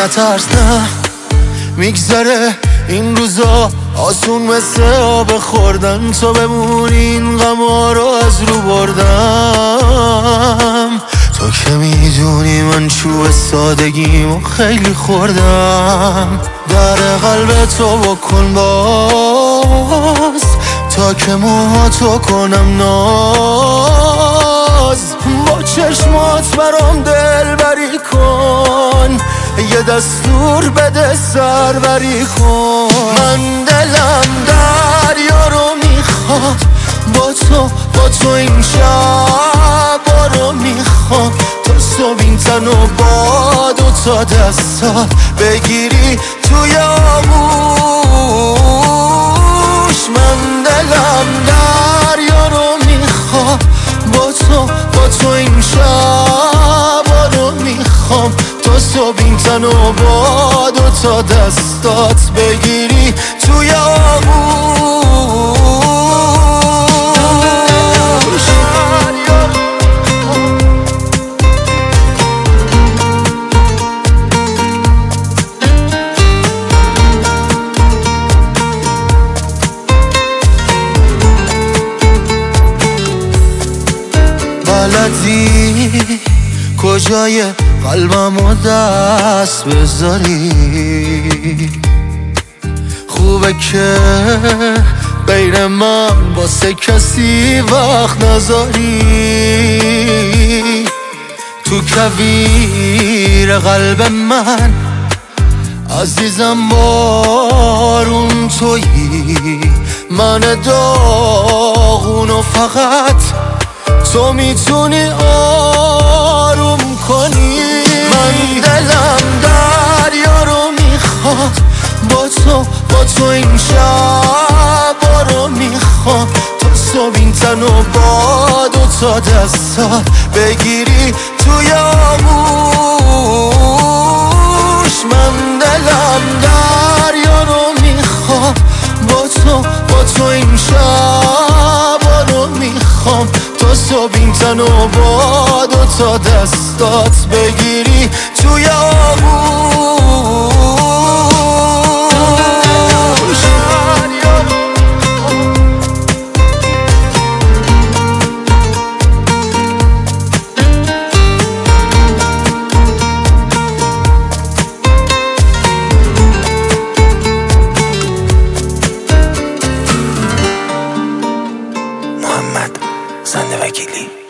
نترس نه میگذره این روزا آسون مثل آب خوردن، تو بمونی این غما رو از رو بردم. تو که میدونی من چوب سادگیمو خیلی خوردم. در قلب تو بکن باز تا که موهاتو کنم ناز. با چشمات برام دلبری کن، یه دستور بده سربری کن. من دلم دریا رو میخواد، با تو این شبا رو میخوام. تا صبح این تن و با دوتا دستات بگیری توی آغوش. من دلم دریا رو میخواد، با تو این شبا رو میخوام. تا صبح این تن و با دوتا دستات بگیری توی آغوش. بلدی کجای قلبمو دست بذاری، خوبه که غیر من واسه کسی وقت نذاری. تو کویر قلب من عزیزم بارون تویی، من داغونو فقط تو میتونی آروم کنی. من دلم دریا رو میخواد، با تو این شبا رو میخوام. تا صبح این تن و با دوتا دستات بگیری توی آغوش. من دلم دریا رو میخواد، با تو این شبا رو میخوام. تا صبح این تن و با دوتا دستات بگیری توی آغوش. محمد زنده وکیلی.